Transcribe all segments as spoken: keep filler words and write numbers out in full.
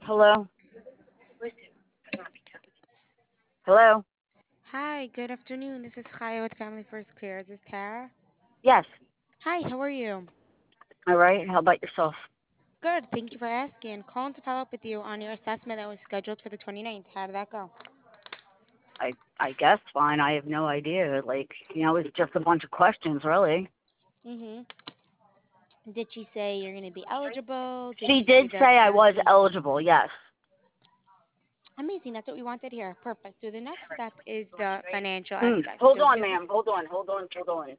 Hello? Hello? Hi, good afternoon. This is Chaya with Family First Care. Is this Tara? Yes. Hi, how are you? All right. How about yourself? Good, thank you for asking. Calling to follow up with you on your assessment that was scheduled for the twenty-ninth. How did that go? I I guess fine. I have no idea. Like, you know, it's just a bunch of questions, really. Mm-hmm. Did she say you're going to be eligible? Did She she say did the say I was county? eligible, yes. Amazing, that's what we wanted here. Perfect. So the next step is the financial Mm. aspect. Hold So on, phys- ma'am. Hold on. Hold on. Hold on.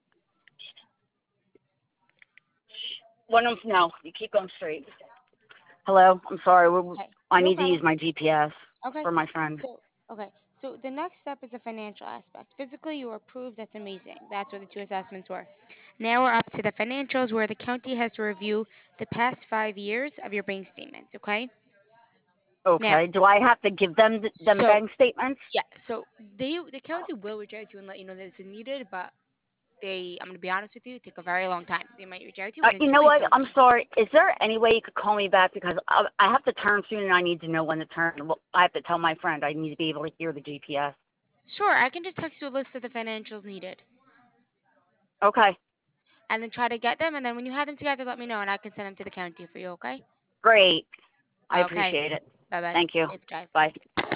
One of no. You keep going straight. Hello. I'm sorry. We're, okay, I no need to problem. use my G P S Okay. for my friend. So, okay. So the next step is the financial aspect. Physically, you were approved. That's amazing. That's what the two assessments were. Now we're up to the financials, where the county has to review the past five years of your bank statements. Okay. Now, Okay. Do I have to give them th- them so bank statements? yeah, so they the county will reach out to you and let you know that it's needed, but they, I'm gonna be honest with you, take a very long time. They might reach out to you Uh, within you two know weeks. what? They'll I'm reach out. sorry. Is there any way you could call me back because I, I have to turn soon and I need to know when to turn. Well, I have to tell my friend. I need to be able to hear the G P S. Sure, I can just text you a list of the financials needed, Okay. and then try to get them. And then when you have them together, let me know, and I can send them to the county for you. Okay. Great. I Okay. appreciate it. Bye bye. Thank you. Safe drive. Bye.